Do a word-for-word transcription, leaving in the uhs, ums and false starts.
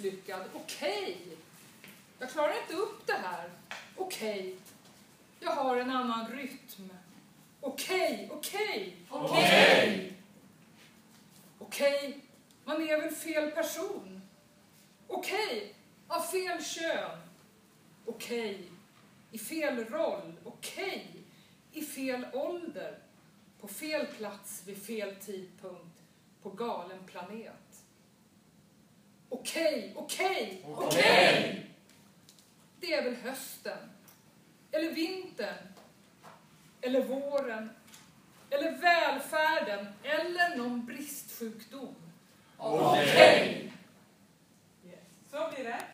misslyckad. Okej. Jag klarar inte upp det här. Okej. Jag har en annan rytm. Okej, okej. Okej. Okej, man är väl fel person. Okej, av fel kön. Okej, i fel roll. Okej, i fel ålder. På fel plats vid fel tidpunkt. På galen planet. Okej, okej, okej. Det är väl hösten. Eller vintern. Eller våren. Eller välfärden. Eller någon bristsjukdom. Okej. Yes. Så blir det.